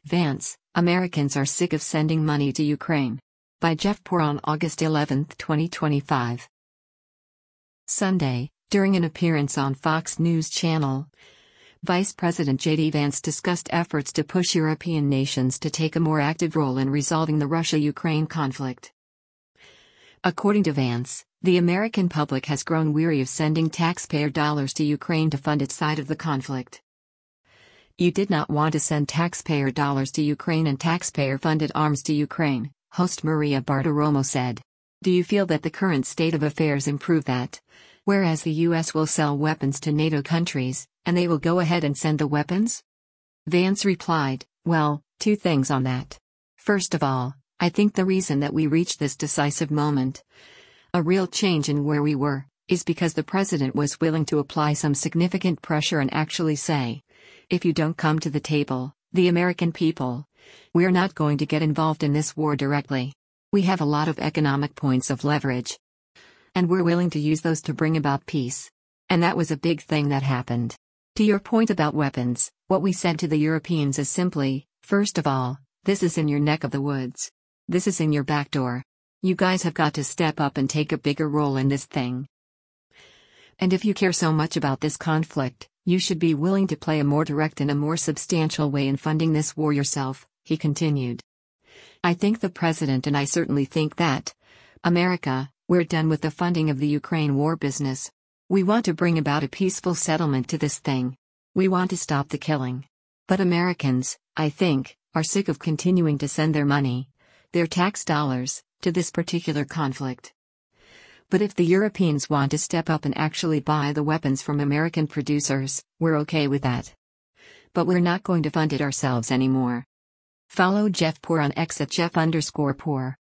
Vance, Americans are sick of sending money to Ukraine. By Jeff Poor on August 11, 2025. Sunday, during an appearance on Fox News Channel, Vice President J.D. Vance discussed efforts to push European nations to take a more active role in resolving the Russia-Ukraine conflict. According to Vance, the American public has grown weary of sending taxpayer dollars to Ukraine to fund its side of the conflict. You did not want to send taxpayer dollars to Ukraine and taxpayer-funded arms to Ukraine, host Maria Bartiromo said. Do you feel that the current state of affairs improve that? Whereas the U.S. will sell weapons to NATO countries, and they will go ahead and send the weapons? Vance replied, well, two things on that. First of all, I think the reason that we reached this decisive moment, a real change in where we were, is because the president was willing to apply some significant pressure and actually say, if you don't come to the table, the American people, we're not going to get involved in this war directly. We have a lot of economic points of leverage, and we're willing to use those to bring about peace. And that was a big thing that happened. To your point about weapons, what we said to the Europeans is simply, first of all, this is in your neck of the woods. This is in your back door. You guys have got to step up and take a bigger role in this thing. And if you care so much about this conflict, you should be willing to play a more direct and a more substantial way in funding this war yourself, he continued. I think the president and I certainly think that, America, we're done with the funding of the Ukraine war business. We want to bring about a peaceful settlement to this thing. We want to stop the killing. But Americans, I think, are sick of continuing to send their money, their tax dollars, to this particular conflict. But if the Europeans want to step up and actually buy the weapons from American producers, we're okay with that. But we're not going to fund it ourselves anymore. Follow Jeff Poor on X at Jeff_Poor.